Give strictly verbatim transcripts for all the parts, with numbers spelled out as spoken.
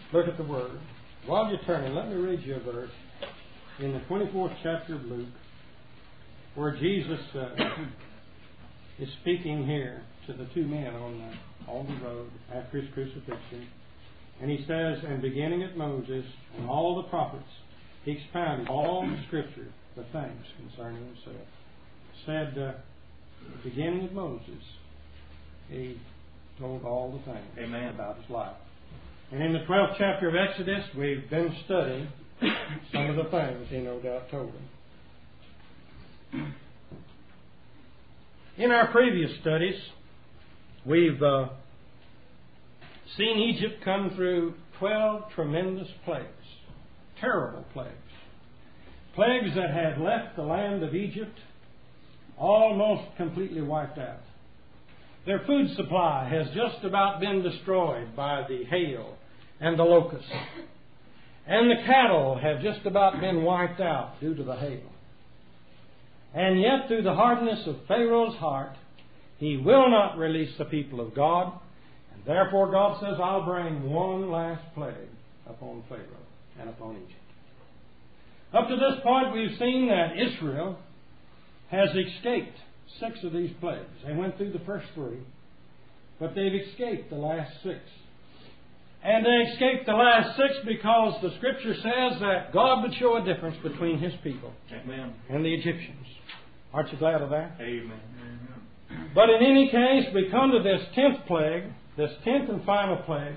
look at the Word. While you're turning, let me read you a verse in the twenty-fourth chapter of Luke, where Jesus uh, is speaking here to the two men on the, on the road after his crucifixion. And he says, and beginning at Moses and all the prophets, he expounded all the Scripture, the things concerning himself. Said, uh, beginning at Moses, he told all the things Amen. About his life. And in the twelfth chapter of Exodus, we've been studying some of the things he no doubt told them. In our previous studies, we've uh, seen Egypt come through twelve tremendous plagues, terrible plagues. Plagues that had left the land of Egypt almost completely wiped out. Their food supply has just about been destroyed by the hail and the locusts. And the cattle have just about been wiped out due to the hail. And yet, through the hardness of Pharaoh's heart, he will not release the people of God. And therefore God says, I'll bring one last plague upon Pharaoh and upon Egypt. Up to this point, we've seen that Israel has escaped six of these plagues. They went through the first three, but they've escaped the last six. And they escaped the last six because the Scripture says that God would show a difference between His people Amen. And the Egyptians. Aren't you glad of that? Amen. But in any case, we come to this tenth plague, this tenth and final plague,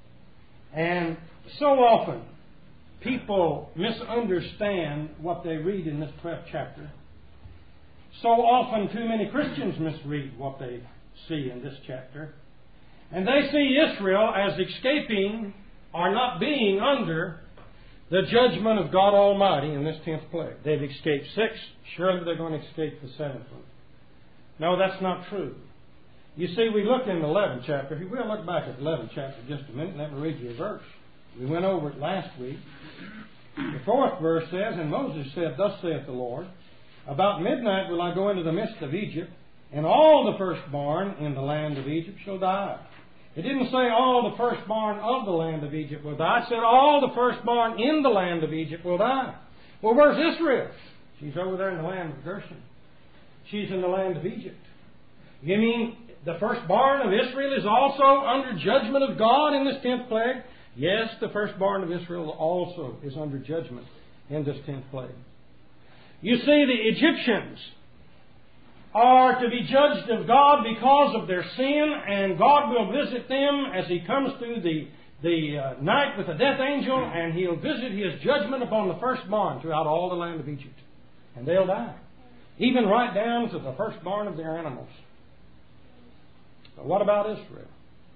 and so often people misunderstand what they read in this twelfth chapter. So often too many Christians misread what they see in this chapter. And they see Israel as escaping or not being under the judgment of God Almighty in this tenth plague. They've escaped six. Surely they're going to escape the seventh one. No, that's not true. You see, we look in the eleventh chapter. If you will, look back at the eleventh chapter just a minute. Let me read you a verse. We went over it last week. The fourth verse says, and Moses said, Thus saith the Lord, About midnight will I go into the midst of Egypt, and all the firstborn in the land of Egypt shall die. It didn't say all the firstborn of the land of Egypt will die. It said all the firstborn in the land of Egypt will die. Well, where's Israel? She's over there in the land of Goshen. She's in the land of Egypt. You mean the firstborn of Israel is also under judgment of God in this tenth plague? Yes, the firstborn of Israel also is under judgment in this tenth plague. You see, the Egyptians are to be judged of God because of their sin, and God will visit them as He comes through the, the uh, night with the death angel, and He'll visit His judgment upon the firstborn throughout all the land of Egypt. And they'll die. Even right down to the firstborn of their animals. But what about Israel?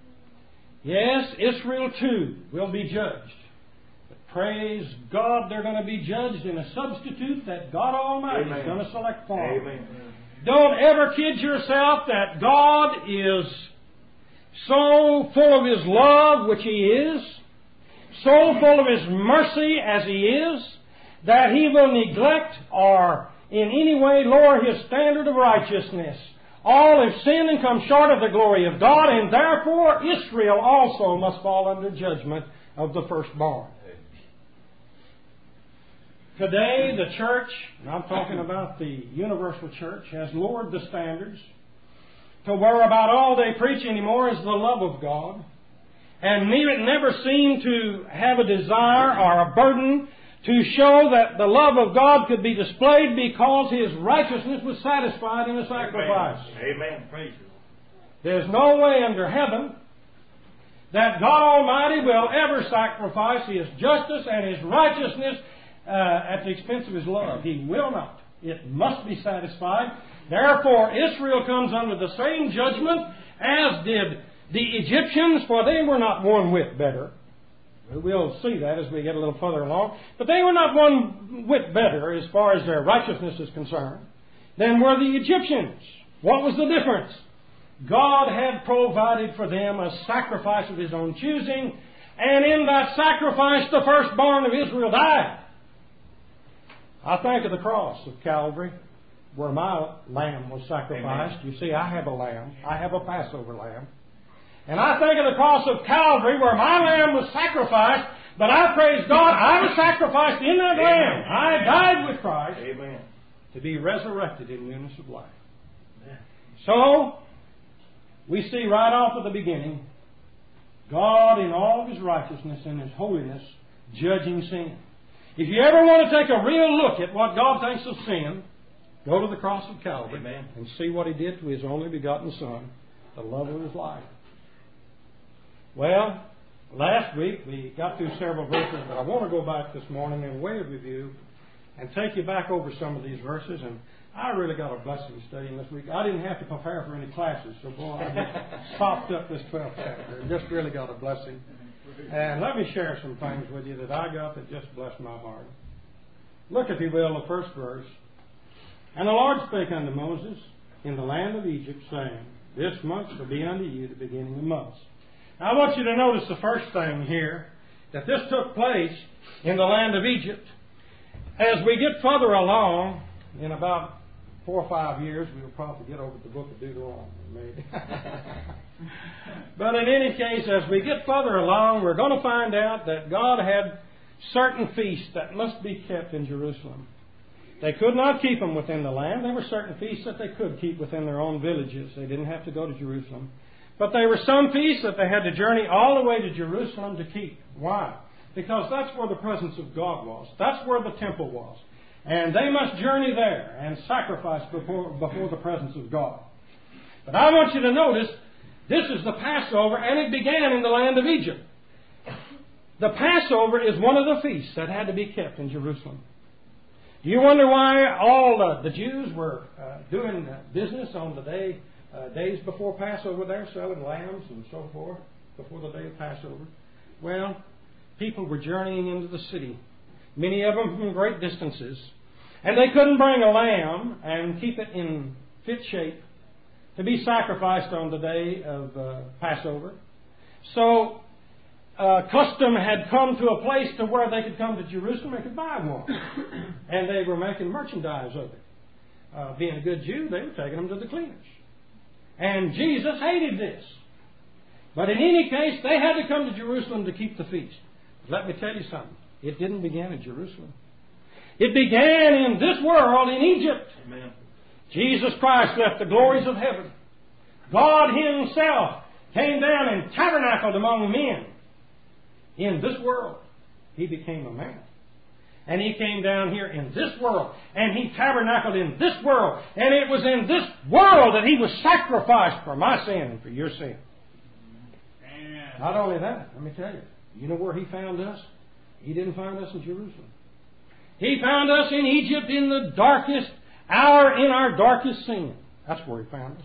Yes, Israel too will be judged. But praise God, they're going to be judged in a substitute that God Almighty Amen. Is going to select for them. Amen. Don't ever kid yourself that God is so full of His love, which He is, so full of His mercy as He is, that He will neglect or in any way lower His standard of righteousness. All have sinned and come short of the glory of God, and therefore Israel also must fall under judgment of the firstborn. Today, the church, and I'm talking about the universal church, has lowered the standards to where about all they preach anymore is the love of God, and never seem to have a desire or a burden to show that the love of God could be displayed because His righteousness was satisfied in the sacrifice. Amen. Amen. Praise you. There's no way under heaven that God Almighty will ever sacrifice His justice and His righteousness Uh, at the expense of His love. He will not. It must be satisfied. Therefore, Israel comes under the same judgment as did the Egyptians, for they were not one whit better. We'll see that as we get a little further along. But they were not one whit better as far as their righteousness is concerned than were the Egyptians. What was the difference? God had provided for them a sacrifice of His own choosing, and in that sacrifice the firstborn of Israel died. I think of the cross of Calvary, where my lamb was sacrificed. Amen. You see, I have a lamb. I have a Passover lamb. And I think of the cross of Calvary where my lamb was sacrificed, but I praise God, I was sacrificed in that Amen. Lamb. I died with Christ Amen. To be resurrected in newness of life. Amen. So, we see right off at the beginning, God in all of His righteousness and His holiness judging sin. If you ever want to take a real look at what God thinks of sin, go to the cross of Calvary Amen. And see what He did to His only begotten Son, the love of His life. Well, last week we got through several verses, but I want to go back this morning in way of review and take you back over some of these verses. And I really got a blessing studying this week. I didn't have to prepare for any classes, so boy, I just popped up this twelfth chapter and just really got a blessing. And let me share some things with you that I got that just blessed my heart. Look, if you will, the first verse. And the Lord spake unto Moses in the land of Egypt, saying, This month shall be unto you the beginning of months. Now, I want you to notice the first thing here, that this took place in the land of Egypt. As we get further along, in about four or five years, we'll probably get over the book of Deuteronomy, maybe. But in any case, as we get further along, we're going to find out that God had certain feasts that must be kept in Jerusalem. They could not keep them within the land. There were certain feasts that they could keep within their own villages. They didn't have to go to Jerusalem. But there were some feasts that they had to journey all the way to Jerusalem to keep. Why? Because that's where the presence of God was. That's where the temple was. And they must journey there and sacrifice before, before the presence of God. But I want you to notice, this is the Passover, and it began in the land of Egypt. The Passover is one of the feasts that had to be kept in Jerusalem. Do you wonder why all uh, the Jews were uh, doing uh, business on the day, uh, days before Passover there, selling lambs and so forth, before the day of Passover? Well, people were journeying into the city, many of them from great distances, and they couldn't bring a lamb and keep it in fit shape to be sacrificed on the day of uh, Passover. So, uh, custom had come to a place to where they could come to Jerusalem and could buy one. And they were making merchandise of it. Uh, being a good Jew, they were taking them to the cleaners. And Jesus hated this. But in any case, they had to come to Jerusalem to keep the feast. Let me tell you something. It didn't begin in Jerusalem. It began in this world, in Egypt. Amen. Jesus Christ left the glories of heaven. God Himself came down and tabernacled among men. In this world, He became a man. And He came down here in this world. And He tabernacled in this world. And it was in this world that He was sacrificed for my sin and for your sin. Amen. Not only that, let me tell you. You know where He found us? He didn't find us in Jerusalem. He found us in Egypt in the darkest hour, in our darkest sin. That's where He found us.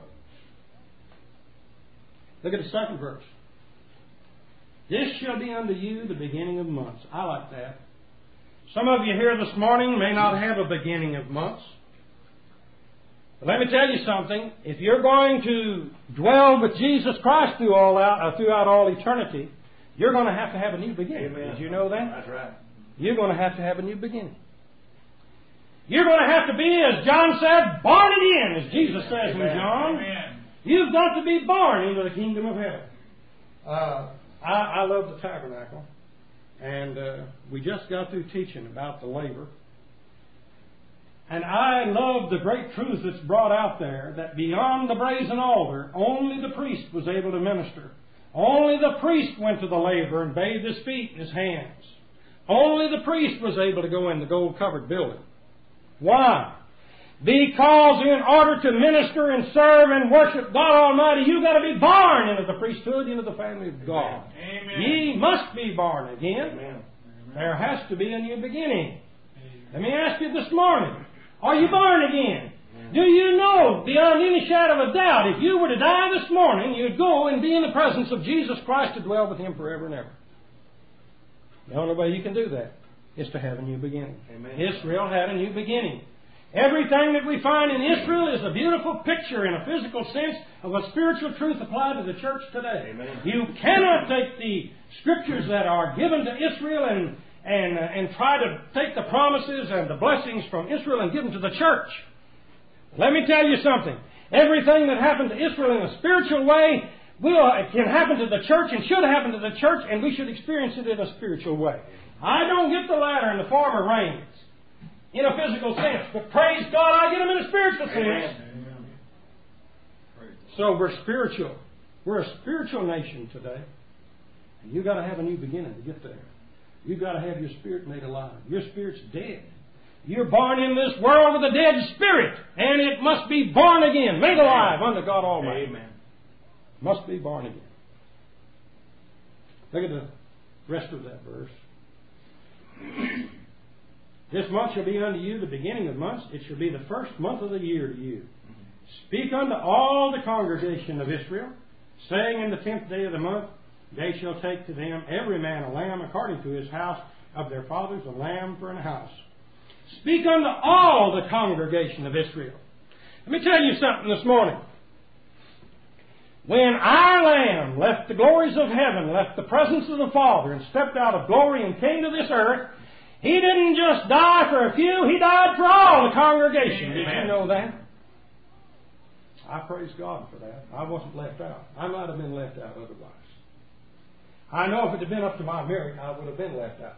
Look at the second verse. This shall be unto you the beginning of months. I like that. Some of you here this morning may not have a beginning of months. But let me tell you something. If you're going to dwell with Jesus Christ through all out, uh, throughout all eternity, you're going to have to have a new beginning. Amen. Did you know that? That's right. You're going to have to have a new beginning. You're going to have to be, as John said, born again, as Jesus says Amen. In John. Amen. You've got to be born into the kingdom of heaven. Uh, I, I love the tabernacle. And uh, we just got through teaching about the laver. And I love the great truth that's brought out there, that beyond the brazen altar, only the priest was able to minister. Only the priest went to the laver and bathed his feet and his hands. Only the priest was able to go in the gold-covered building. Why? Because in order to minister and serve and worship God Almighty, you've got to be born into the priesthood, into the family of God. Amen. Ye must be born again. Amen. There has to be a new beginning. Amen. Let me ask you this morning, are you born again? Amen. Do you know, beyond any shadow of a doubt, if you were to die this morning, you'd go and be in the presence of Jesus Christ to dwell with Him forever and ever? The only way you can do that is to have a new beginning. Amen. Israel had a new beginning. Everything that we find in Israel is a beautiful picture in a physical sense of a spiritual truth applied to the church today. Amen. You cannot take the scriptures that are given to Israel and, and, uh, and try to take the promises and the blessings from Israel and give them to the church. Let me tell you something. Everything that happened to Israel in a spiritual way will, it can happen to the church and should happen to the church, and we should experience it in a spiritual way. I don't get the latter and the former rains in a physical sense, but praise God, I get them in a spiritual sense. Amen. So we're spiritual. We're a spiritual nation today. And you've got to have a new beginning to get there. You've got to have your spirit made alive. Your spirit's dead. You're born in this world with a dead spirit, and it must be born again, made alive unto God Almighty. Amen. Must be born again. Look at the rest of that verse. This month shall be unto you the beginning of months. It shall be the first month of the year to you. Speak unto all the congregation of Israel, saying in the tenth day of the month, they shall take to them every man a lamb according to his house of their fathers, a lamb for an house. Speak unto all the congregation of Israel. Let me tell you something this morning. When our Lamb left the glories of heaven, left the presence of the Father, and stepped out of glory and came to this earth, He didn't just die for a few, He died for all the congregation. Amen. Did you know that? I praise God for that. I wasn't left out. I might have been left out otherwise. I know if it had been up to my merit, I would have been left out.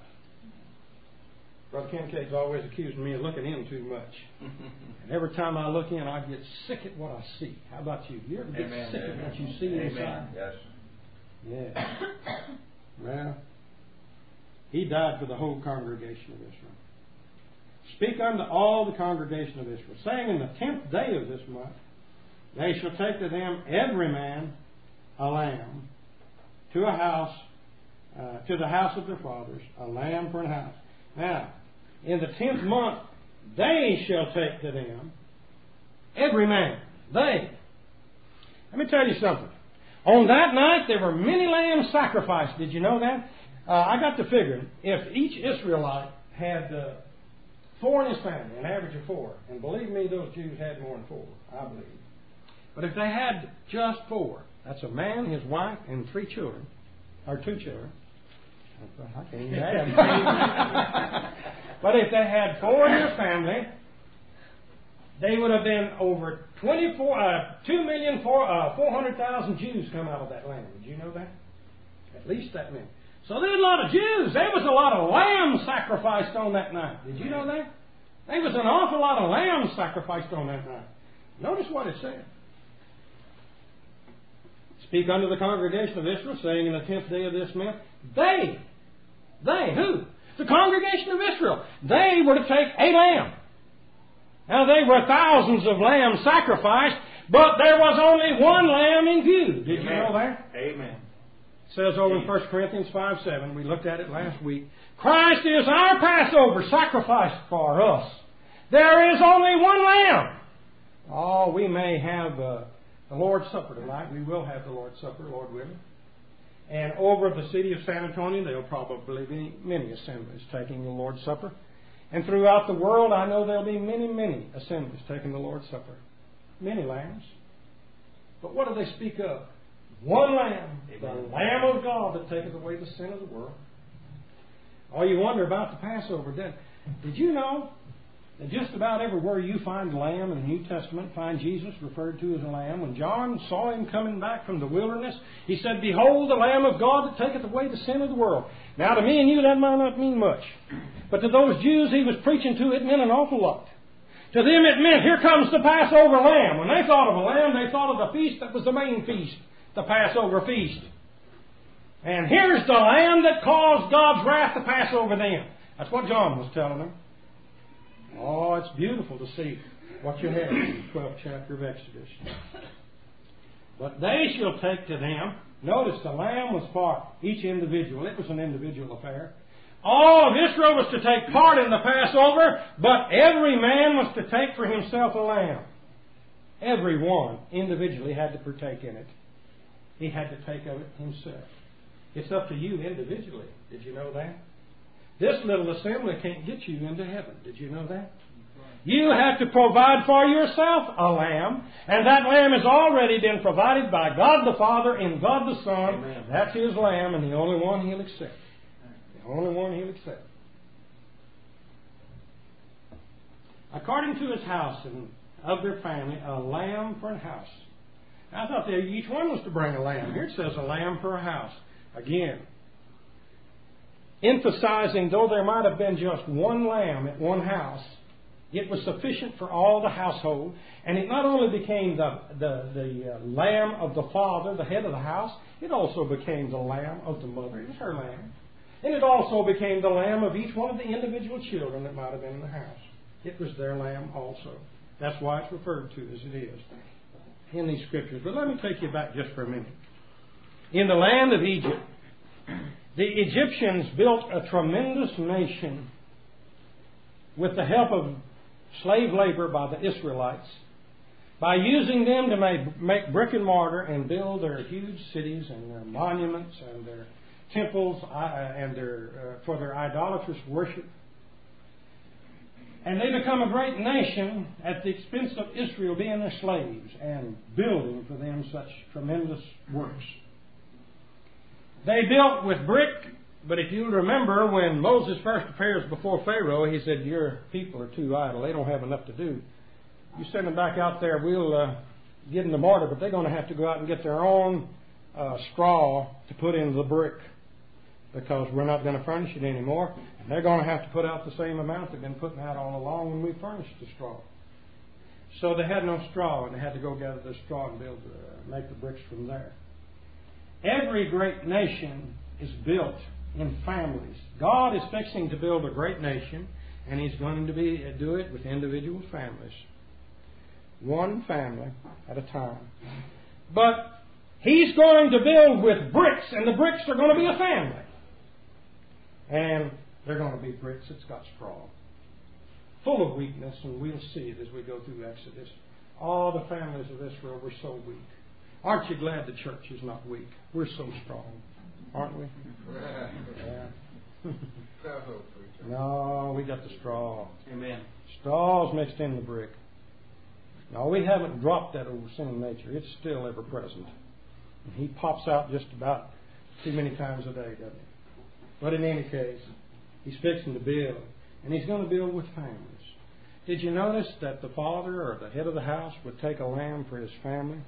Brother Kincaid's always accusing me of looking in too much. And every time I look in, I get sick at what I see. How about you? You ever get Amen. sick Amen. at what you see Amen. inside? Yes. Yeah. Well, He died for the whole congregation of Israel. Speak unto all the congregation of Israel, saying in the tenth day of this month, they shall take to them every man a lamb to a house, uh, to the house of their fathers, a lamb for an house. Now, in the tenth month, they shall take to them every man. They. Let me tell you something. On that night, there were many lambs sacrificed. Did you know that? Uh, I got to figuring, if each Israelite had uh, four in his family, an average of four, and believe me, those Jews had more than four, I believe. But if they had just four, that's a man, his wife, and three children, or two children. I can't even add. But if they had four in their family, they would have been over twenty-four, uh, two million four uh, four hundred thousand Jews come out of that land. Did you know that? At least that many. So there was a lot of Jews. There was a lot of lambs sacrificed on that night. Did you know that? There was an awful lot of lambs sacrificed on that night. Notice what it said. Speak unto the congregation of Israel, saying in the tenth day of this month, they, they, who? The congregation of Israel. They were to take a lamb. Now, there were thousands of lambs sacrificed, but there was only one lamb in view. Did Amen. you know that? Amen. It says over Amen. in First Corinthians five seven, we looked at it last week, Christ is our Passover sacrificed for us. There is only one lamb. Oh, we may have uh, the Lord's Supper tonight. We will have the Lord's Supper, Lord willing. And over the city of San Antonio, there will probably be many assemblies taking the Lord's Supper. And throughout the world, I know there will be many, many assemblies taking the Lord's Supper. Many lambs. But what do they speak of? One lamb, Amen. the Lamb of God that taketh away the sin of the world. Oh, you wonder about the Passover. Did, did you know that just about everywhere you find lamb in the New Testament, find Jesus referred to as a lamb. When John saw him coming back from the wilderness, he said, Behold the Lamb of God that taketh away the sin of the world. Now to me and you that might not mean much. But to those Jews he was preaching to, it meant an awful lot. To them it meant, here comes the Passover lamb. When they thought of a lamb, they thought of the feast that was the main feast, the Passover feast. And here's the lamb that caused God's wrath to pass over them. That's what John was telling them. Oh, it's beautiful to see what you have in the twelfth chapter of Exodus. But they shall take to them. Notice the lamb was for each individual. It was an individual affair. All of Israel was to take part in the Passover, but every man was to take for himself a lamb. Every one individually had to partake in it. He had to take of it himself. It's up to you individually. Did you know that? This little assembly can't get you into heaven. Did you know that? You have to provide for yourself a lamb, and that lamb has already been provided by God the Father and God the Son. Amen. That's His lamb, and the only one He'll accept. The only one He'll accept. According to His house and of their family, a lamb for a house. I thought that each one was to bring a lamb. Here it says a lamb for a house. Again, emphasizing though there might have been just one lamb at one house, it was sufficient for all the household. And it not only became the, the, the uh, lamb of the father, the head of the house, it also became the lamb of the mother. It was her lamb. And it also became the lamb of each one of the individual children that might have been in the house. It was their lamb also. That's why it's referred to as it is in these scriptures. But let me take you back just for a minute. In the land of Egypt, the Egyptians built a tremendous nation with the help of slave labor by the Israelites, by using them to make, make brick and mortar and build their huge cities and their monuments and their temples uh, and their uh, for their idolatrous worship. And they become a great nation at the expense of Israel being their slaves and building for them such tremendous works. They built with brick, but if you remember when Moses first appears before Pharaoh, he said, your people are too idle. They don't have enough to do. You send them back out there, we'll uh, give them the mortar, but they're going to have to go out and get their own uh, straw to put in the brick because we're not going to furnish it anymore. And they're going to have to put out the same amount they've been putting out all along when we furnished the straw. So they had no straw, and they had to go gather the straw and build, uh, make the bricks from there. Every great nation is built in families. God is fixing to build a great nation, and He's going to be do it with individual families. One family at a time. But He's going to build with bricks, and the bricks are going to be a family. And they're going to be bricks that's got straw. Full of weakness, and we'll see it as we go through Exodus. All the families of Israel were so weak. Aren't you glad the church is not weak? We're so strong, aren't we? Yeah. No, we got the straw. Amen. Straw's mixed in the brick. No, we haven't dropped that old sin nature. It's still ever present. And he pops out just about too many times a day, doesn't he? But in any case, he's fixing to build. And he's going to build with families. Did you notice that the father or the head of the house would take a lamb for his family?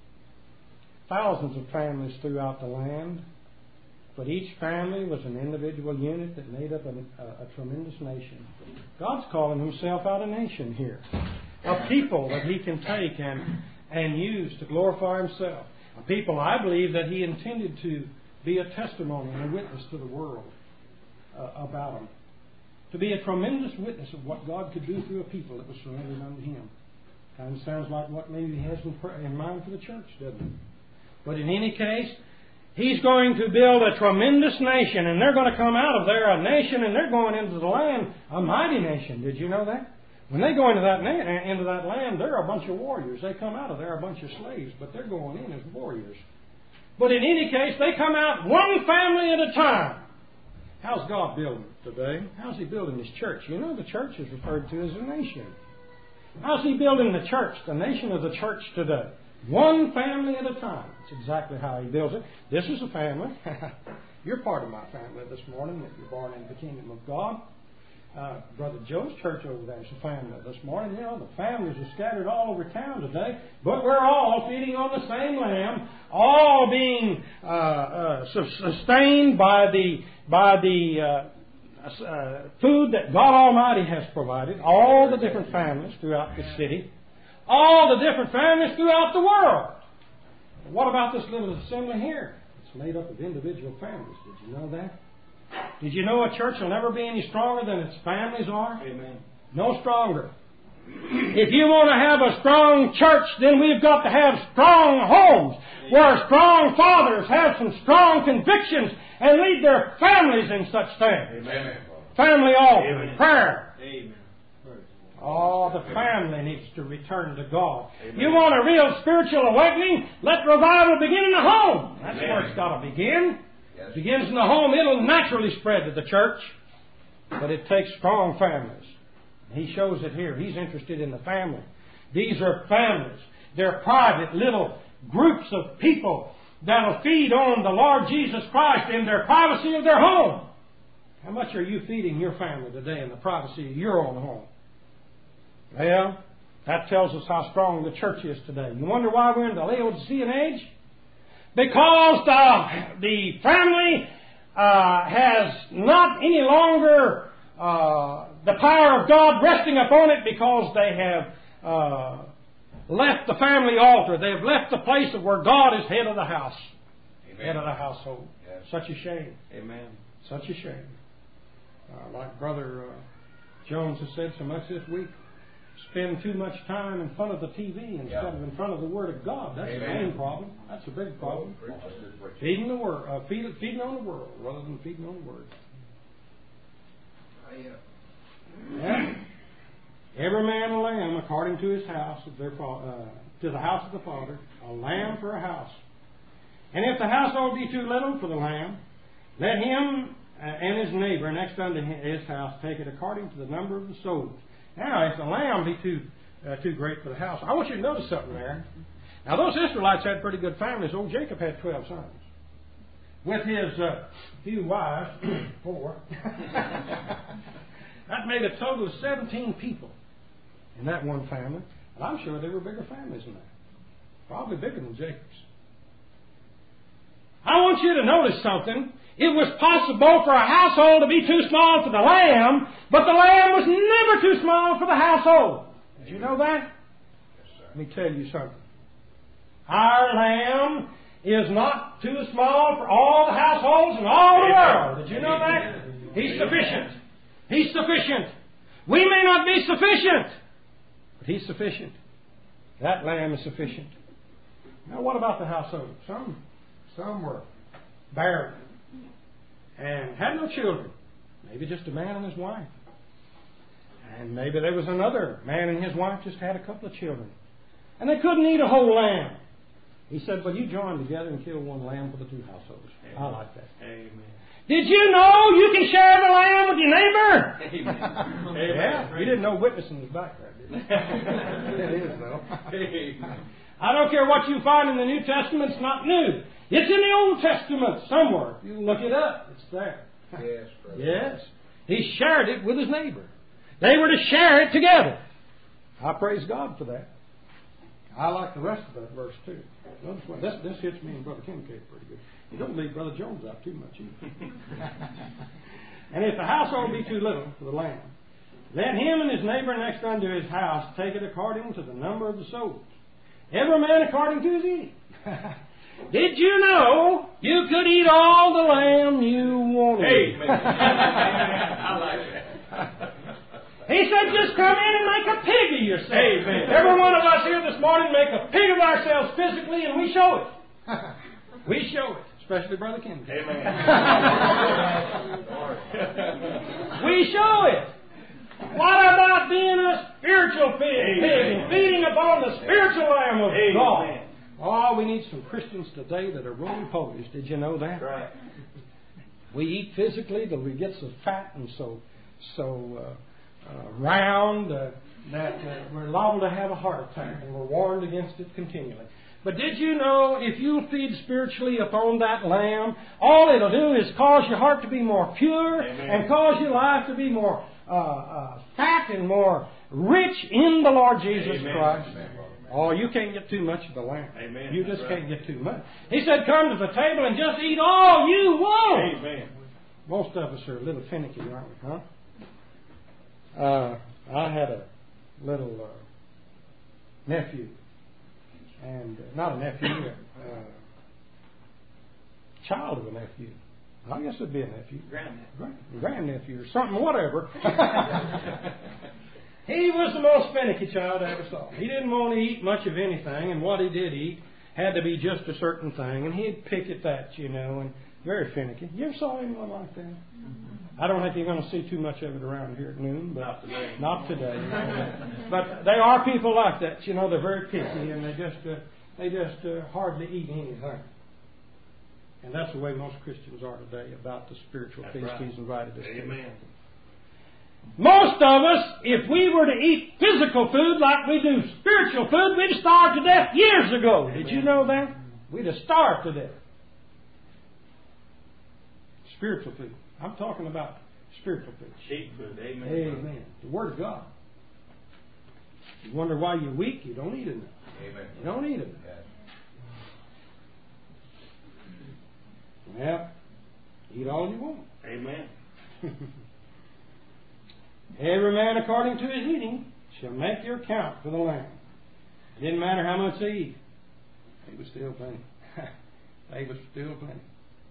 Thousands of families throughout the land. But each family was an individual unit that made up a, a, a tremendous nation. God's calling Himself out a nation here. A people that He can take and, and use to glorify Himself. A people, I believe, that He intended to be a testimony and a witness to the world uh, about Him. To be a tremendous witness of what God could do through a people that was surrendered unto Him. Kind of sounds like what maybe He has in, in mind for the church, doesn't it? But in any case, He's going to build a tremendous nation, and they're going to come out of there a nation, and they're going into the land a mighty nation. Did you know that? When they go into that na- into that land, they're a bunch of warriors. They come out of there a bunch of slaves, but they're going in as warriors. But in any case, they come out one family at a time. How's God building today? How's He building His church? You know, the church is referred to as a nation. How's He building the church, the nation of the church today? One family at a time. That's exactly how He builds it. This is a family. You're part of my family this morning if you're born into the kingdom of God. Uh, Brother Joe's church over there is a family this morning. You know, the families are scattered all over town today, but we're all feeding on the same lamb, all being uh, uh, sustained by the by the uh, uh, food that God Almighty has provided. All the different families throughout the city, all the different families throughout the world. What about this little assembly here? It's made up of individual families. Did you know that? Did you know a church will never be any stronger than its families are? Amen. No stronger. If you want to have a strong church, then we've got to have strong homes, Amen, where strong fathers have some strong convictions and lead their families in such things. Amen. Family altar, Amen, prayer. Amen. Oh, the family needs to return to God. Amen. You want a real spiritual awakening? Let revival begin in the home. That's Amen. where it's got to begin. It begins in the home. It'll naturally spread to the church. But it takes strong families. He shows it here. He's interested in the family. These are families. They're private little groups of people that'll feed on the Lord Jesus Christ in their privacy of their home. How much are you feeding your family today in the privacy of your own home? Well, That tells us how strong the church is today. You wonder why we're in the Laodicean age? Because the, the family uh, has not any longer uh, the power of God resting upon it, because they have uh, left the family altar. They have left the place of where God is head of the house. Amen. Head of the household. Yes. Such a shame. Amen. Such a shame. Uh, like Brother uh, Jones has said so much this week, spend too much time in front of the T V instead yeah. of in front of the Word of God. That's Amen. the main problem. That's a big problem. Feeding the word, uh, feed, feeding on the world rather than feeding on the Word. Yeah. Every man a lamb according to his house, of their, uh, to the house of the Father, a lamb for a house. And if the household be too little for the lamb, let him uh, and his neighbor next unto his house take it according to the number of the souls. Now, if the lamb be too uh, too great for the house, I want you to notice something there. Now, those Israelites had pretty good families. Old Jacob had twelve sons. With his uh, few wives, four, that made a total of seventeen people in that one family. And I'm sure they were bigger families than that. Probably bigger than Jacob's. I want you to notice something. It was possible for a household to be too small for the lamb, but the lamb was never too small for the household. Did you know that? Yes, sir. Let me tell you something. Our lamb is not too small for all the households in all the world. Did you know that? He's sufficient. He's sufficient. We may not be sufficient, but He's sufficient. That lamb is sufficient. Now, what about the household? Some, some were barren and had no children. Maybe just a man and his wife. And maybe there was another man and his wife just had a couple of children. And they couldn't eat a whole lamb. He said, well, you join together and kill one lamb for the two households. Amen. I like that. Amen. Did you know you can share the lamb with your neighbor? Amen. Yeah, you didn't know witnessing was back there, did you? It is, though. I don't care what you find in the New Testament, it's not new. It's in the Old Testament somewhere. You can look it up. It's there. Yes, brother. Yes. He shared it with his neighbor. They were to share it together. I praise God for that. I like the rest of that verse too. Notice what, this, this hits me and Brother Kincaid pretty good. You don't leave Brother Jones out too much either. And if the household be too little for the lamb, let him and his neighbor next unto his house take it according to the number of the souls. Every man according to his eating. Did you know you could eat all the lamb you wanted? Amen. I like that. He said, just come in and make a pig of yourself. Amen. Every one of us here this morning make a pig of ourselves physically, and we show it. We show it. Especially Brother King. Amen. We show it. What about being a spiritual pig, pig and feeding upon the spiritual lamb of Amen. God? Oh, we need some Christians today that are roly polies. Did you know that? Right. We eat physically till we get so fat and so so uh, uh, round uh, that uh, we're liable to have a heart attack, and we're warned against it continually. But did you know if you feed spiritually upon that lamb, all it'll do is cause your heart to be more pure. Amen. And cause your life to be more uh, uh, fat and more rich in the Lord Jesus Amen. Christ. Amen. Oh, you can't get too much of the lamb. Amen. You just That's can't right. get too much. He said, come to the table and just eat all you want. Amen. Most of us are a little finicky, aren't we, huh? Uh, I had a little uh, nephew. And uh, not a nephew, a uh, child of a nephew. I guess it'd be a nephew. Grandnephew. Grandnephew or something, whatever. He was the most finicky child I ever saw. He didn't want to eat much of anything, and what he did eat had to be just a certain thing, and he'd pick at that, you know, and very finicky. You ever saw anyone like that? I don't think you're going to see too much of it around here at noon, but Not today. Not today. But there are people like that, you know. They're very picky, and they just uh, they just uh, hardly eat anything. And that's the way most Christians are today about the spiritual That's feast right. He's invited us to. Amen. Most of us, if we were to eat physical food like we do spiritual food, we'd have starved to death years ago. Amen. Did you know that? We'd have starved to death. Spiritual food. I'm talking about spiritual food. Sheep food. Amen. Amen. The Word of God. You wonder why you're weak? You don't eat enough. Amen. You don't eat enough. Yes. Well, eat all you want. Amen. Every man according to his eating shall make your account for the lamb. It didn't matter how much they eat. They was still plenty. They was still plenty.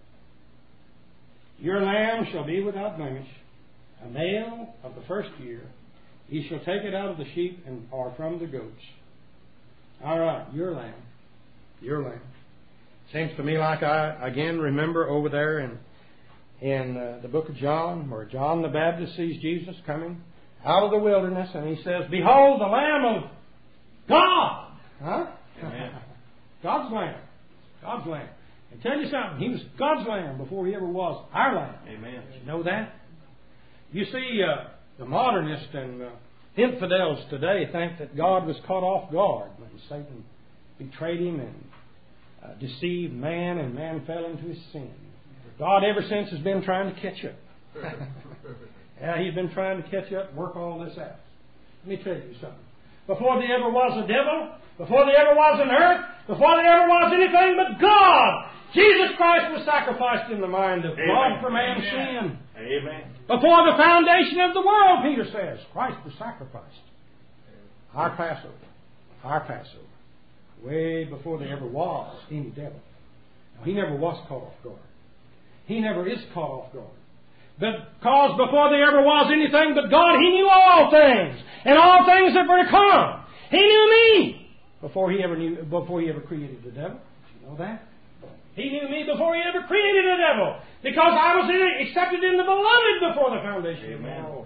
Your lamb shall be without blemish, a male of the first year. Ye shall take it out of the sheep and or from the goats. All right, your lamb. Your lamb. Seems to me like I again remember over there in in uh, the book of John, where John the Baptist sees Jesus coming out of the wilderness, and he says, "Behold, the Lamb of God." Huh? Amen. God's Lamb. God's Lamb. And tell you something, He was God's Lamb before He ever was our Lamb. Amen. Did you know that? You see, uh, the modernists and uh, infidels today think that God was caught off guard when Satan betrayed Him and uh, deceived man, and man fell into his sin. God ever since has been trying to catch up. Yeah, He's been trying to catch up and work all this out. Let me tell you something. Before there ever was a devil, before there ever was an earth, before there ever was anything but God, Jesus Christ was sacrificed in the mind of Amen. God for man's Amen. sin. Amen. Before the foundation of the world, Peter says, Christ was sacrificed. Our Passover. Our Passover. Way before there ever was any devil. Now, He never was caught off guard. He never is caught off guard. Because before there ever was anything but God, He knew all things, and all things that were to come. He knew me before He ever knew, before He ever created the devil. Did you know that? He knew me before He ever created the devil, because I was in, accepted in the beloved before the foundation of the world.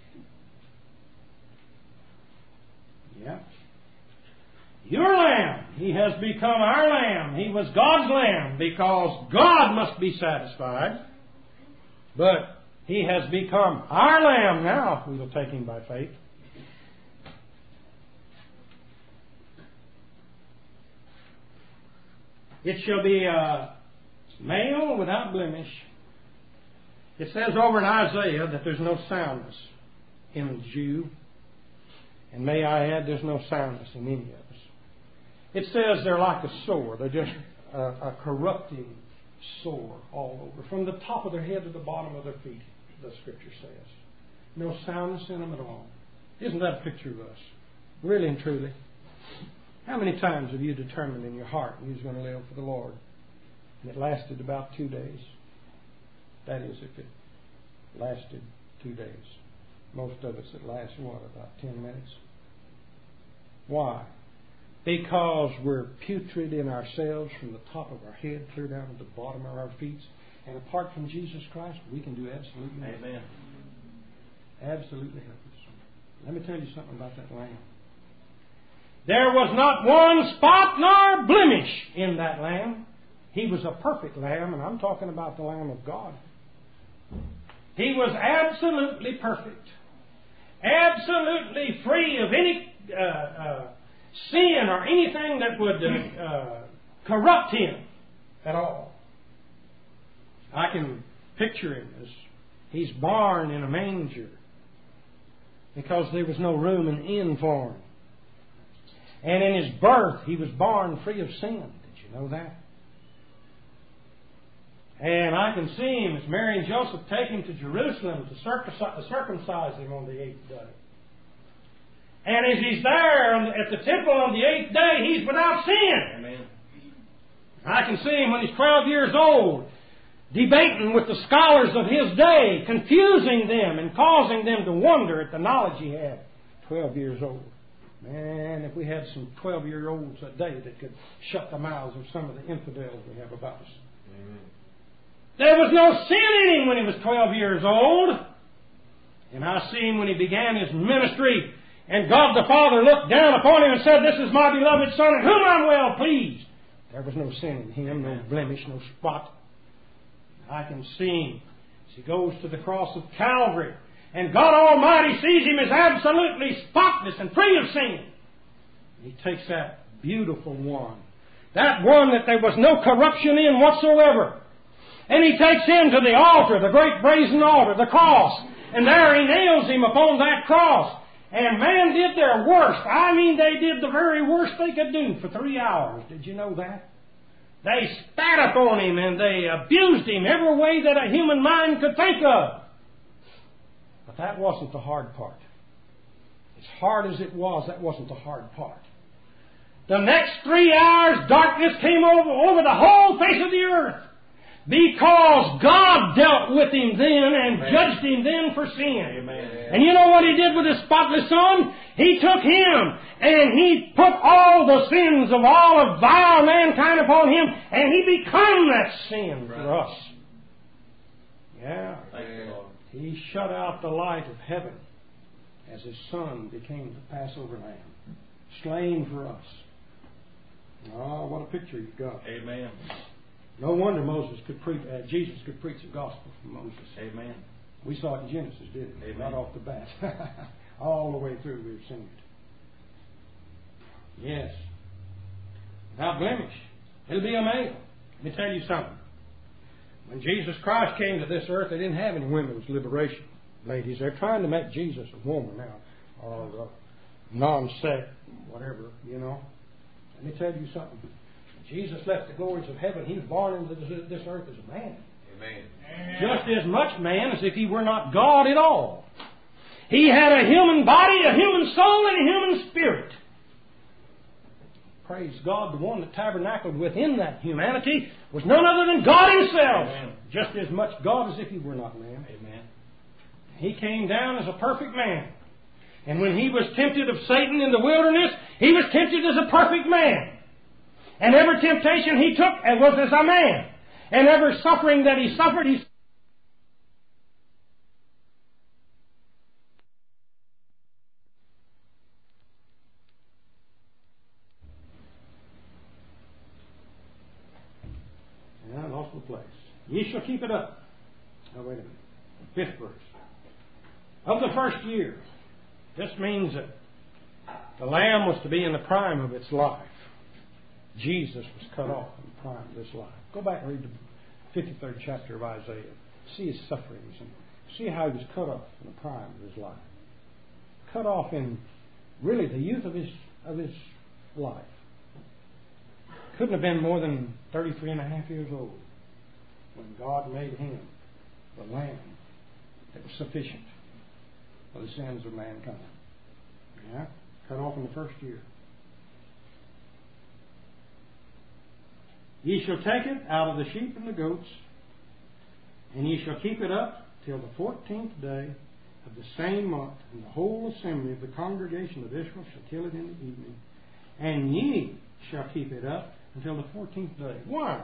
Yeah. Your lamb, He has become our lamb. He was God's lamb because God must be satisfied. But He has become our lamb now if we will take Him by faith. It shall be a male without blemish. It says over in Isaiah that there's no soundness in the Jew. And may I add, there's no soundness in any of us. It says they're like a sore. They're just a, a corrupting sore all over. From the top of their head to the bottom of their feet, the Scripture says. No soundness in them at all. Isn't that a picture of us? Really and truly. How many times have you determined in your heart you was going to live for the Lord? And it lasted about two days. That is, if it lasted two days. Most of us, it lasts, what, about ten minutes? Why? Because we're putrid in ourselves from the top of our head clear down to the bottom of our feet. And apart from Jesus Christ, we can do absolutely nothing. Amen. Absolutely helpless. Let me tell you something about that lamb. There was not one spot nor blemish in that lamb. He was a perfect lamb, and I'm talking about the Lamb of God. He was absolutely perfect. Absolutely free of any uh, uh, sin or anything that would uh, uh, corrupt Him at all. I can picture Him as He's born in a manger because there was no room in the inn for Him. And in His birth, He was born free of sin. Did you know that? And I can see Him as Mary and Joseph take Him to Jerusalem to circumcise Him on the eighth day. And as He's there at the temple on the eighth day, He's without sin. Amen. I can see Him when He's twelve years old, debating with the scholars of His day, confusing them and causing them to wonder at the knowledge He had. Twelve years old. Man, if we had some twelve-year-olds a day that could shut the mouths of some of the infidels we have about us. Amen. There was no sin in Him when He was twelve years old. And I see Him when He began His ministry. And God the Father looked down upon Him and said, "This is my beloved Son in whom I'm well pleased." There was no sin in Him, no blemish, no spot. I can see Him as He goes to the cross of Calvary. And God Almighty sees Him as absolutely spotless and free of sin. He takes that beautiful one, that one that there was no corruption in whatsoever, and He takes Him to the altar, the great brazen altar, the cross, and there He nails Him upon that cross. And man did their worst. I mean, they did the very worst they could do for three hours. Did you know that? They spat upon him and they abused him every way that a human mind could think of. But that wasn't the hard part. As hard as it was, that wasn't the hard part. The next three hours, darkness came over, over the whole face of the earth. Because God dealt with him then and Amen. Judged him then for sin. Amen. And you know what he did with his spotless Son? He took him and he put all the sins of all of vile mankind upon him, and he became that sin right. for us. Yeah. Thank you, Lord. He shut out the light of heaven as his Son became the Passover lamb, slain for us. Oh, what a picture you've got. Amen. No wonder Moses could preach, uh, Jesus could preach the gospel from Moses. Amen. We saw it in Genesis, didn't we? Amen. Right off the bat. All the way through we've seen it. Yes. Without blemish. It'll be a male. Let me tell you something. When Jesus Christ came to this earth, they didn't have any women's liberation. Ladies, they're trying to make Jesus a woman now. Or uh, non-sex, whatever, you know. Let me tell you something. Jesus left the glories of heaven. He was born into this earth as a man. Amen. Just as much man as if he were not God at all. He had a human body, a human soul, and a human spirit. Praise God, the one that tabernacled within that humanity was none other than God Himself. Amen. Just as much God as if He were not man. Amen. He came down as a perfect man. And when He was tempted of Satan in the wilderness, He was tempted as a perfect man. And every temptation He took was as a man. And every suffering that He suffered, He Yeah, I lost my place. Ye shall keep it up. Now wait a minute. Fifth verse. Of the first year. This means that the lamb was to be in the prime of its life. Jesus was cut off in the prime of his life. Go back and read the fifty-third chapter of Isaiah. See his sufferings and see how he was cut off in the prime of his life. Cut off in really the youth of his of his life. Couldn't have been more than thirty-three and a half years old when God made him the lamb that was sufficient for the sins of mankind. Yeah? Cut off in the first year. Ye shall take it out of the sheep and the goats, and ye shall keep it up till the fourteenth day of the same month, and the whole assembly of the congregation of Israel shall kill it in the evening, and ye shall keep it up until the fourteenth day. Why?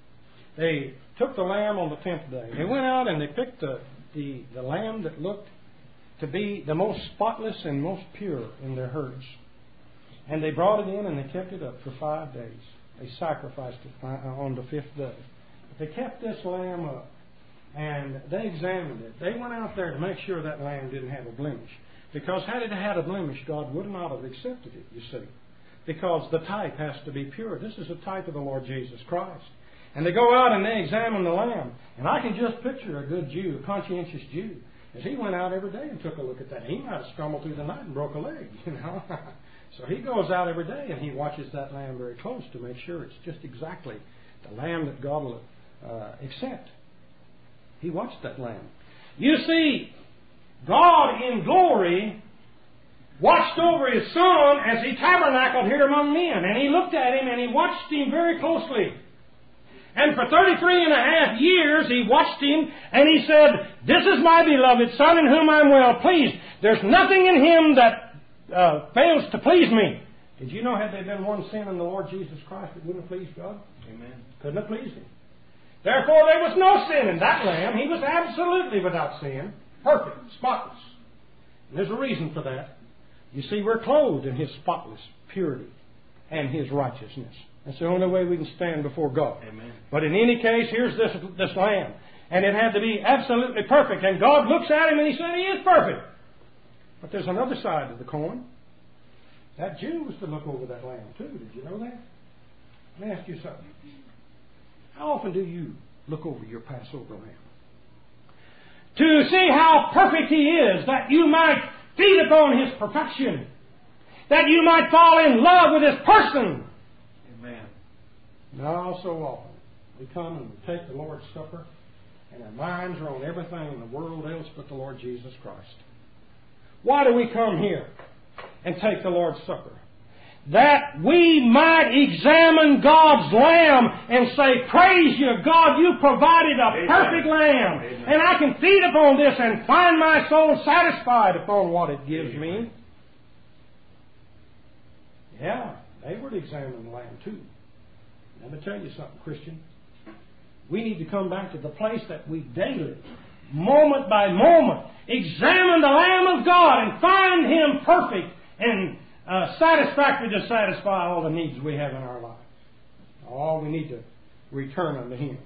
They took the lamb on the tenth day. They went out and they picked the, the, the lamb that looked to be the most spotless and most pure in their herds. And they brought it in and they kept it up for five days. They sacrificed it on the fifth day. But they kept this lamb up and they examined it. They went out there to make sure that lamb didn't have a blemish. Because had it had a blemish, God would not have accepted it, you see. Because the type has to be pure. This is a type of the Lord Jesus Christ. And they go out and they examine the lamb. And I can just picture a good Jew, a conscientious Jew, as he went out every day and took a look at that. He might have stumbled through the night and broke a leg, you know. So he goes out every day and he watches that lamb very close to make sure it's just exactly the lamb that God will uh, accept. He watched that lamb. You see, God in glory watched over His Son as He tabernacled here among men. And He looked at Him and He watched Him very closely. And for thirty-three and a half years He watched Him and He said, "This is my beloved Son in whom I'm well pleased. There's nothing in Him that uh, fails to please me." Did you know had there been one sin in the Lord Jesus Christ it wouldn't have pleased God? Amen. Couldn't have pleased Him. Therefore there was no sin in that lamb. He was absolutely without sin. Perfect, spotless. And there's a reason for that. You see, we're clothed in His spotless purity and His righteousness. That's the only way we can stand before God. Amen. But in any case, here's this, this lamb. And it had to be absolutely perfect. And God looks at him and He said, He is perfect. But there's another side to the coin. That Jew was to look over that lamb too. Did you know that? Let me ask you something. How often do you look over your Passover lamb? To see how perfect He is, that you might Feed upon His perfection, that you might fall in love with His person. Amen. Now, so often, we come and take the Lord's Supper, and our minds are on everything in the world else but the Lord Jesus Christ. Why do we come here and take the Lord's Supper? That we might examine God's Lamb and say, praise you, God, you provided a Amen. Perfect Lamb. Amen. And I can feed upon this and find my soul satisfied upon what it gives Amen. Me. Yeah, they were to examine the Lamb too. Let me tell you something, Christian. We need to come back to the place that we daily, moment by moment, examine the Lamb of God and find Him perfect and uh, satisfactory to satisfy all the needs we have in our life. All we need to return unto Him.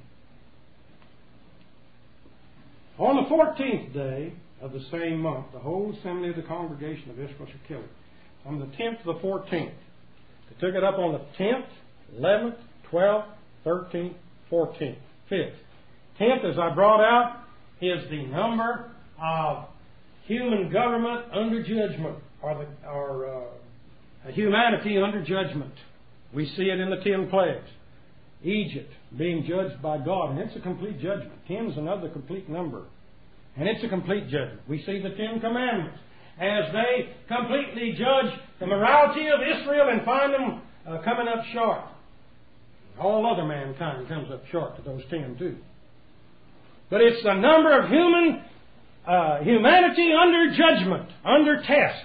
On the fourteenth day of the same month, the whole assembly of the congregation of Israel shall kill it. On the tenth to the fourteenth. They took it up on the tenth, eleventh, twelfth, thirteenth, fourteenth, fifth. tenth, as I brought out, is the number of human government under judgment, or, the, or uh, humanity under judgment. We see it in the ten plagues. Egypt being judged by God, and it's a complete judgment. Ten is another complete number, and it's a complete judgment. We see the Ten Commandments as they completely judge the morality of Israel and find them uh, coming up short. All other mankind comes up short to those ten too. But it's the number of human uh, humanity under judgment, under test.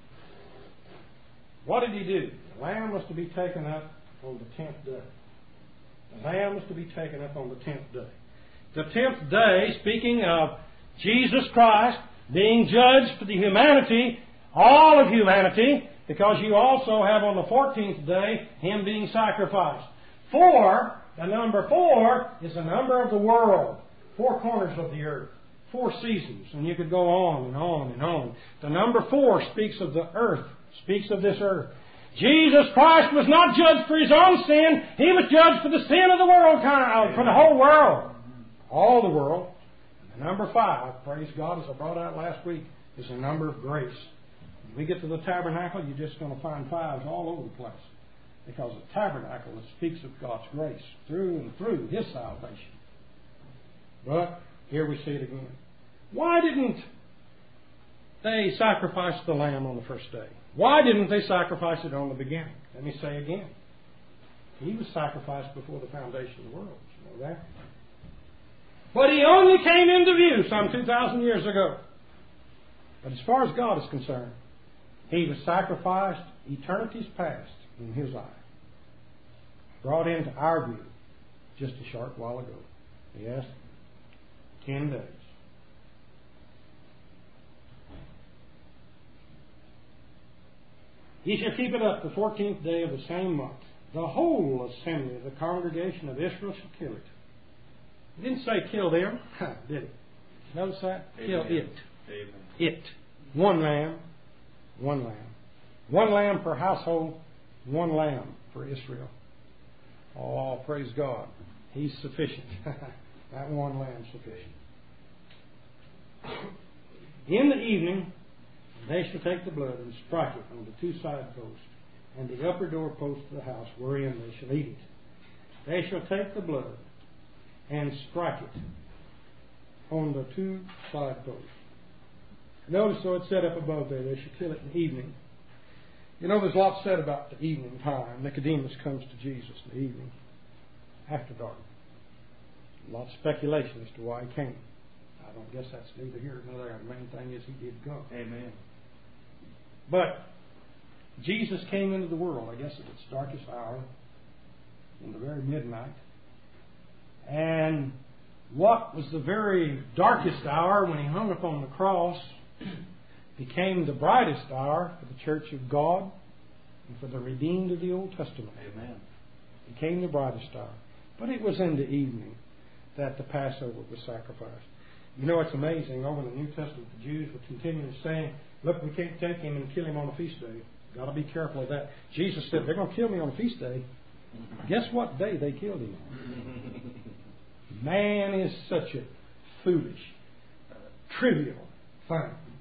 What did He do? The lamb was to be taken up on the tenth day. The lamb was to be taken up on the tenth day. The tenth day, speaking of Jesus Christ being judged for the humanity, all of humanity, because you also have on the fourteenth day Him being sacrificed. Four, the number four, is the number of the world. Four corners of the earth. Four seasons. And you could go on and on and on. The number four speaks of the earth, speaks of this earth. Jesus Christ was not judged for His own sin. He was judged for the sin of the world, for the whole world. All the world. And the number five, praise God, as I brought out last week, is the number of grace. When we get to the tabernacle, you're just going to find fives all over the place. Because the tabernacle speaks of God's grace through and through His salvation. But here we see it again. Why didn't they sacrifice the lamb on the first day? Why didn't they sacrifice it on the beginning? Let me say again. He was sacrificed before the foundation of the world. You know that? But He only came into view some two thousand years ago. But as far as God is concerned, He was sacrificed eternities past in His eye. Brought into our view just a short while ago. Yes? Ten days. Ye shall keep it up the fourteenth day of the same month. The whole assembly of the congregation of Israel shall kill it. It didn't say kill them, did it? Notice that? Amen. Kill it. Amen. It. One lamb, one lamb. One lamb per household, one lamb for Israel. Oh, praise God. He's sufficient. That one lamb is sufficient. In the evening, they shall take the blood and strike it on the two side posts and the upper door post of the house wherein they shall eat it. They shall take the blood and strike it on the two side posts. Notice, so it's set up above there. They shall kill it in the evening. You know, there's a lot said about the evening time. Nicodemus comes to Jesus in the evening, after dark. A lot of speculation as to why He came. I don't guess that's neither here nor there. The main thing is He did come. Amen. But Jesus came into the world, I guess at its darkest hour, in the very midnight. And what was the very darkest hour when He hung upon the cross became the brightest hour for the church of God and for the redeemed of the Old Testament. Amen. Became the brightest hour. But it was in the evening that the Passover was sacrificed. You know, it's amazing. Over in the New Testament, the Jews were continually saying, look, we can't take Him and kill Him on a feast day. Got to be careful of that. Jesus said, they're going to kill me on a feast day. Guess what day they killed Him on? Man is such a foolish, trivial thing.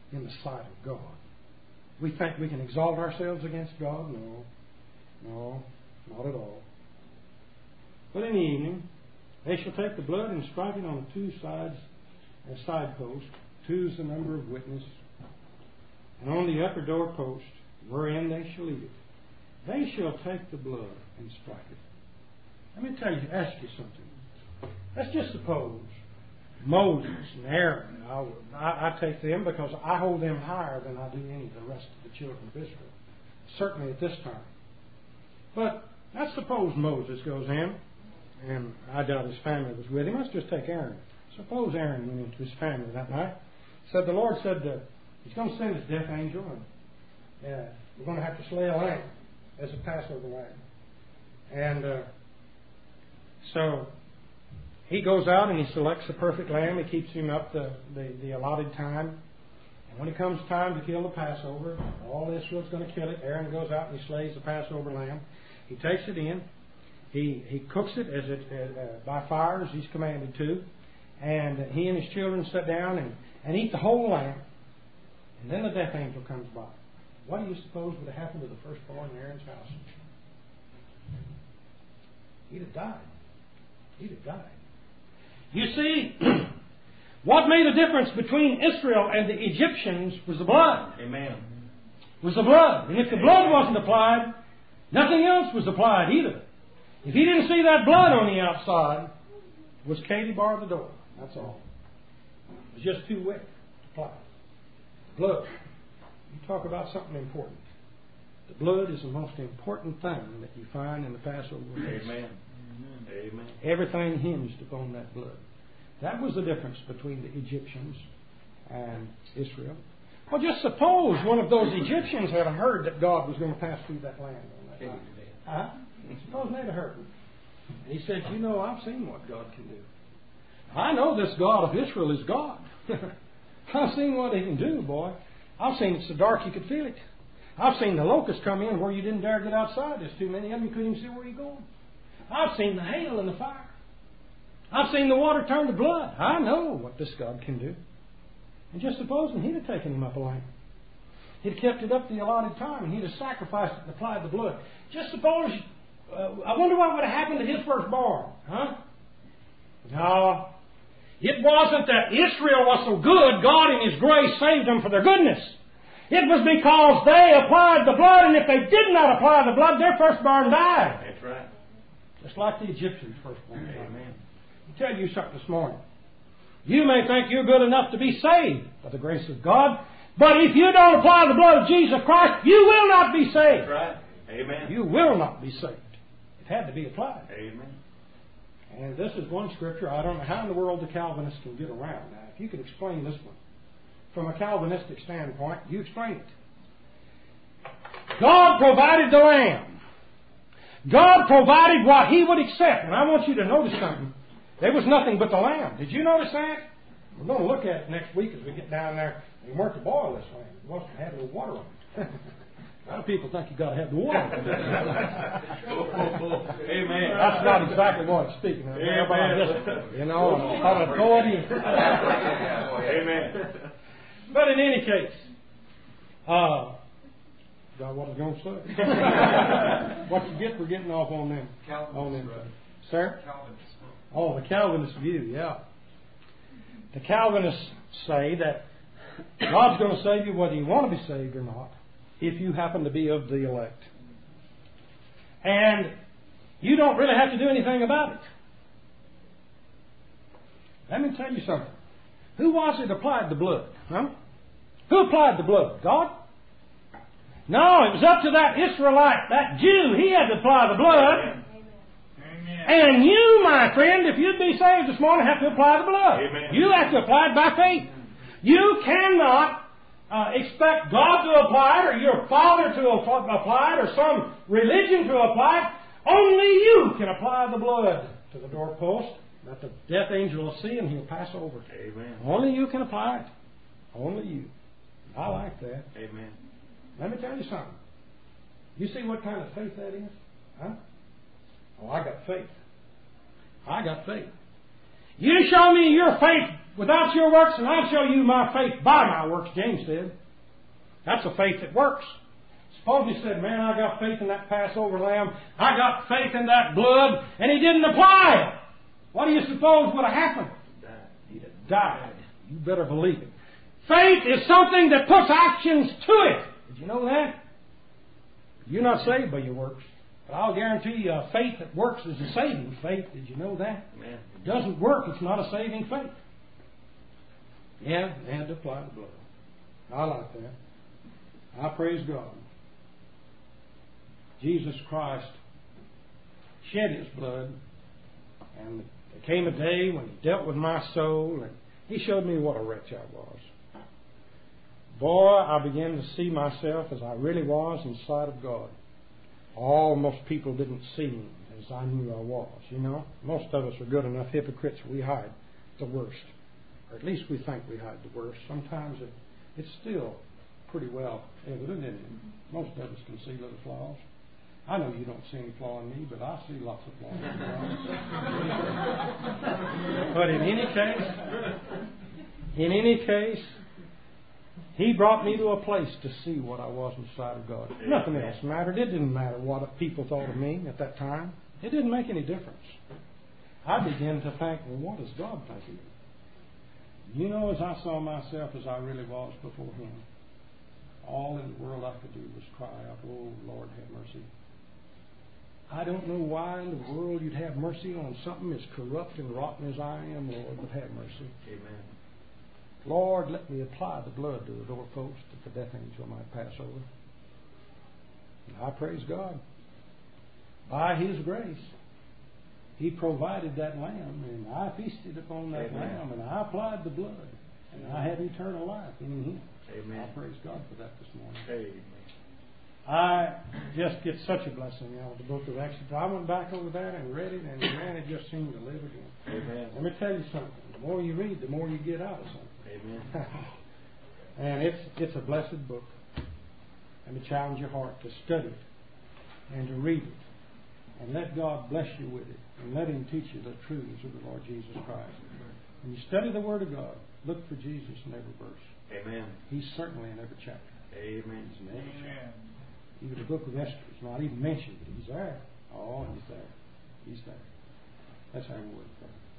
in the sight of God. We think we can exalt ourselves against God? No. No, not at all. But in the evening, they shall take the blood and strike it on the two sides, a side post. Two is the number of witness. And on the upper door post, wherein they shall eat it, they shall take the blood and strike it. Let me tell you, ask you something. Let's just suppose Moses and Aaron, I, I, I take them because I hold them higher than I do any of the rest of the children of Israel. Certainly at this time. But let's suppose Moses goes in, and I doubt his family was with him. Let's just take Aaron. Suppose Aaron went into his family that night. Said the Lord said that He's going to send His death angel, and yeah, we're going to have to slay a lamb as a Passover lamb. And uh, so he goes out and he selects the perfect lamb. He keeps him up the, the, the allotted time. And when it comes time to kill the Passover, all Israel's going to kill it. Aaron goes out and he slays the Passover lamb. He takes it in. He he cooks it as it uh, by fire as he's commanded to. And he and his children sit down and, and eat the whole lamb. And then the death angel comes by. What do you suppose would have happened to the firstborn in Aaron's house? He'd have died. He'd have died. You see, what made a difference between Israel and the Egyptians was the blood. Amen. Was the blood. And if the blood wasn't applied, nothing else was applied either. If he didn't see that blood on the outside, it was Katie barred the door. That's all. It was just too wet to apply. Blood. You talk about something important. The blood is the most important thing that you find in the Passover. Amen. Amen. Everything hinged upon that blood. That was the difference between the Egyptians and Israel. Well, just suppose one of those Egyptians had heard that God was going to pass through that land on that night. Huh? Suppose they'd have heard him. And he said, you know, I've seen what God can do. I know this God of Israel is God. I've seen what He can do, boy. I've seen it so dark you could feel it. I've seen the locusts come in where you didn't dare get outside. There's too many of them, you couldn't even see where you're going. I've seen the hail and the fire. I've seen the water turn to blood. I know what this God can do. And just supposing He'd have taken him up a lamb. He'd have kept it up the allotted time, and He'd have sacrificed it and applied the blood. Just suppose, uh, I wonder what would have happened to his firstborn. Huh? No. It wasn't that Israel was so good, God in His grace saved them for their goodness. It was because they applied the blood, and if they did not apply the blood, their firstborn died. That's right. Just like the Egyptians' firstborn died. Amen. I'll tell you something this morning. You may think you're good enough to be saved by the grace of God, but if you don't apply the blood of Jesus Christ, you will not be saved. That's right. Amen. You will not be saved. It had to be applied. Amen. And this is one scripture I don't know how in the world the Calvinists can get around. Now, if you could explain this one from a Calvinistic standpoint, you explain it. God provided the lamb. God provided what He would accept. And I want you to notice something. There was nothing but the lamb. Did you notice that? We're going to look at it next week as we get down there. We weren't to boil this lamb. It wants to have a little water on it. A lot of people think you've got to have the water. Amen. That's not exactly what it's speaking of. Amen. You know, on authority. Amen. But in any case, uh, God, what I was going to say? What you get for getting off on them? On them. Sir? Calvinist. Oh, the Calvinist view, yeah. The Calvinists say that God's going to save you whether you want to be saved or not, if you happen to be of the elect. And you don't really have to do anything about it. Let me tell you something. Who was it applied the blood? Huh? Who applied the blood? God? No, it was up to that Israelite, that Jew. He had to apply the blood. Amen. And you, my friend, if you'd be saved this morning, have to apply the blood. Amen. You have to apply it by faith. You cannot uh, expect God to apply it, or your father to apply it, or some religion to apply it. Only you can apply the blood to the doorpost that the death angel will see, and he'll pass over. Amen. Only you can apply it. Only you. I like that. Amen. Let me tell you something. You see what kind of faith that is? Huh? Oh, I got faith. I got faith. You show me your faith without your works, and I'll show you my faith by my works, James said. That's a faith that works. Suppose he said, man, I got faith in that Passover lamb. I got faith in that blood, and he didn't apply it. What do you suppose would have happened? He'd have died. You better believe it. Faith is something that puts actions to it. Did you know that? You're not saved by your works. But I'll guarantee you a faith that works is a saving faith. Did you know that? Amen. If it doesn't work, it's not a saving faith. Yeah, they had to apply the blood. I like that. I praise God. Jesus Christ shed His blood, and there came a day when He dealt with my soul, and He showed me what a wretch I was. Boy, I began to see myself as I really was in sight of God. All most people didn't see me as I knew I was, you know. Most of us are good enough hypocrites. We hide the worst. Or at least we think we hide the worst. Sometimes it, it's still pretty well evident, isn't it? Most of us can see little flaws. I know you don't see any flaw in me, but I see lots of flaws. But in any case, in any case, He brought me to a place to see what I was in the sight of God. Nothing else mattered. It didn't matter what people thought of me at that time. It didn't make any difference. I began to think, well, what does God think of me? You know, as I saw myself as I really was before Him, all in the world I could do was cry out, oh, Lord, have mercy. I don't know why in the world you'd have mercy on something as corrupt and rotten as I am, Lord, but have mercy. Amen. Lord, let me apply the blood to the doorpost that the death angel might pass over. And I praise God. By His grace, He provided that lamb, and I feasted upon that Amen. lamb, and I applied the blood, and I have eternal life in Him. Amen. I praise God for that this morning. Amen. I just get such a blessing out of the book of Exodus. I went back over that and read it, and man, it just seemed to live again. Amen. Let me tell you something. The more you read, the more you get out of something. Amen. And it's it's a blessed book. And to challenge your heart to study it and to read it. And let God bless you with it. And let Him teach you the truths of the Lord Jesus Christ. When you study the Word of God, look for Jesus in every verse. Amen. He's certainly in every chapter. Amen. He's in every chapter. Even the book of Esther is not even mentioned, but He's there. Oh, He's there. He's there. That's our word.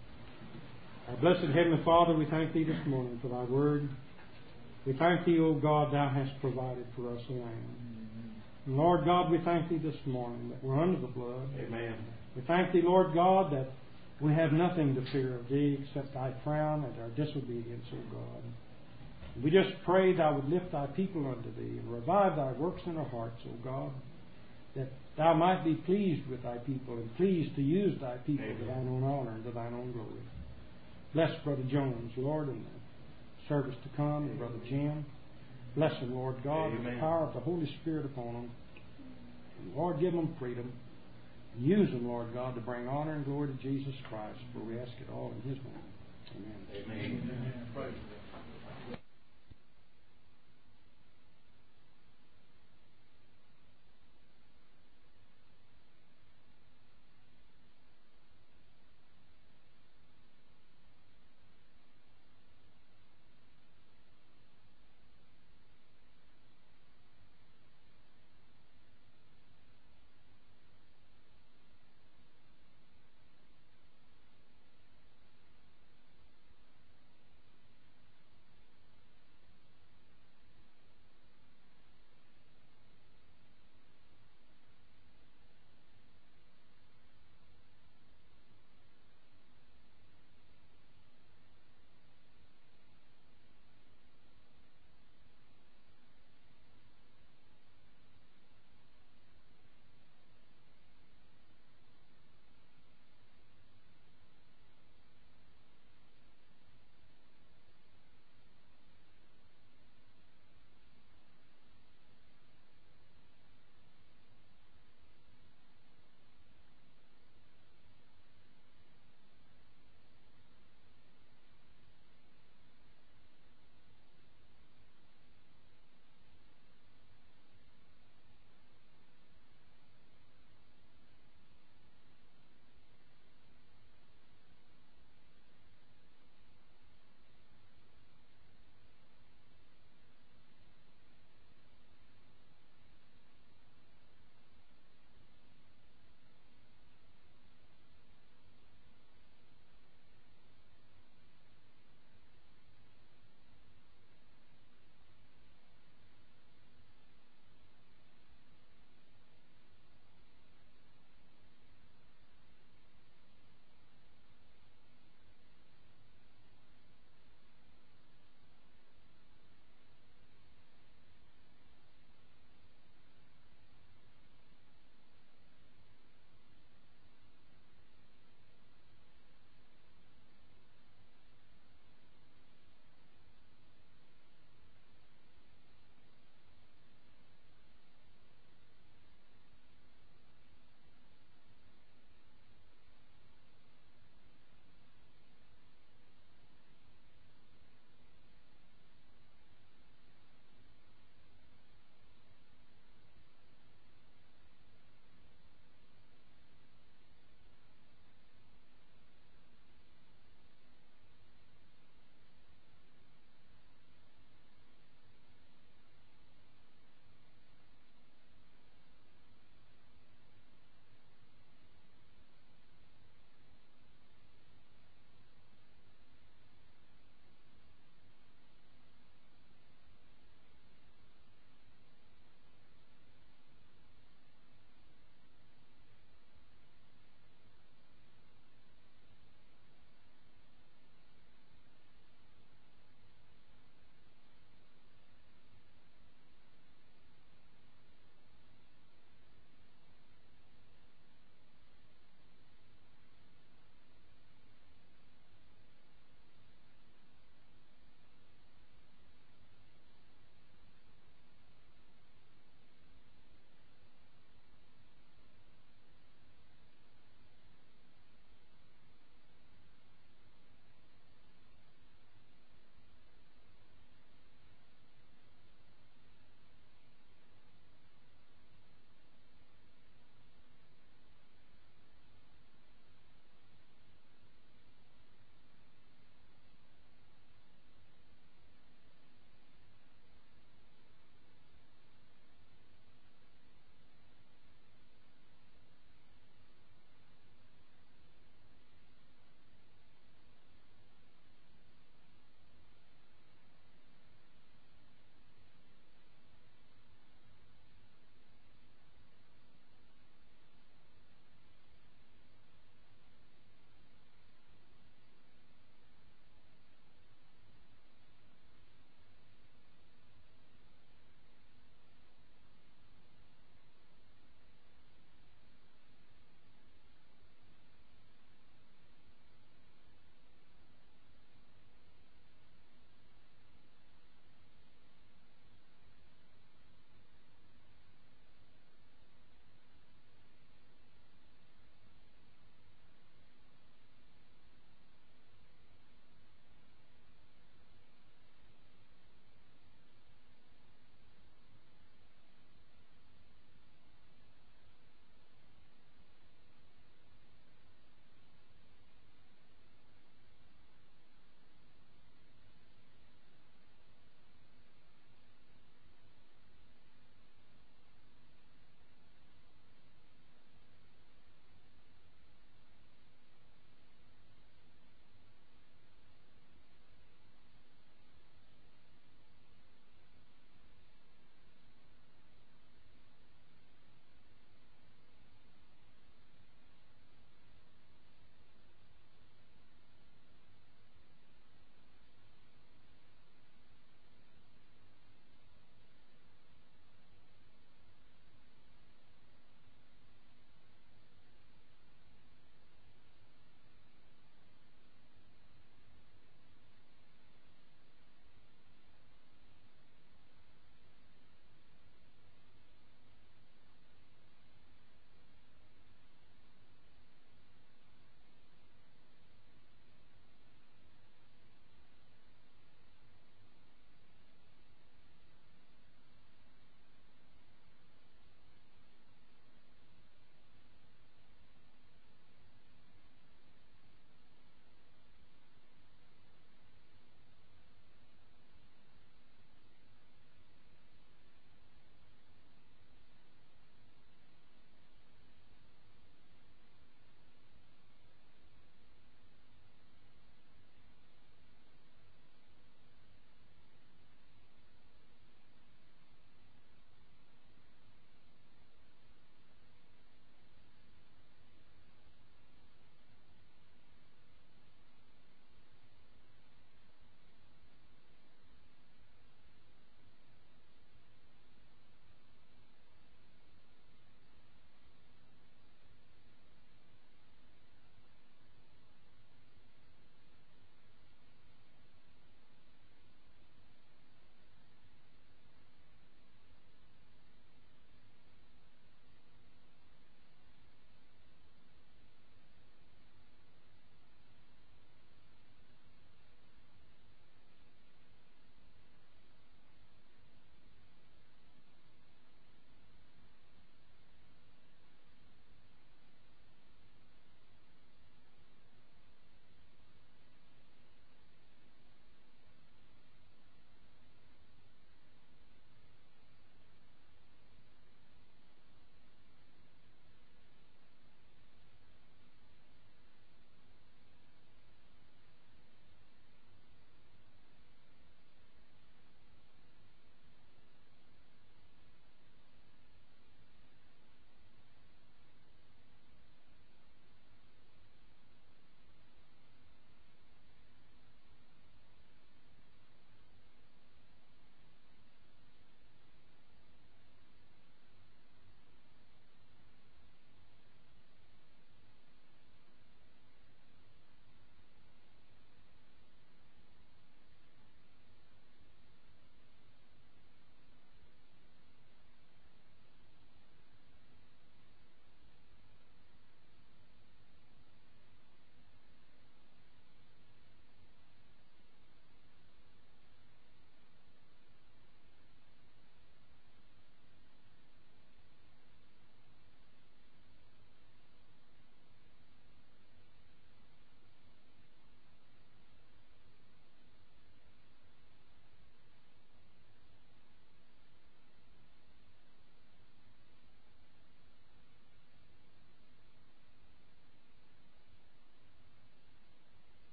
Our blessed Heavenly Father, we thank Thee this morning for Thy word. We thank Thee, O God, Thou hast provided for us a lamb. And Lord God, we thank Thee this morning that we're under the blood. Amen. We thank Thee, Lord God, that we have nothing to fear of Thee except Thy frown and our disobedience, O God. We just pray Thou would lift Thy people unto Thee and revive Thy works in our hearts, O God, that Thou might be pleased with Thy people and pleased to use Thy people Amen. to Thine own honor and to Thine own glory. Bless Brother Jones, Lord, and the service to come, and Brother Jim. Bless him, Lord God, with the Amen. power of the Holy Spirit upon them. And Lord, give them freedom. And use them, Lord God, to bring honor and glory to Jesus Christ, for we ask it all in His name. Amen. Amen. Amen. Praise the Lord.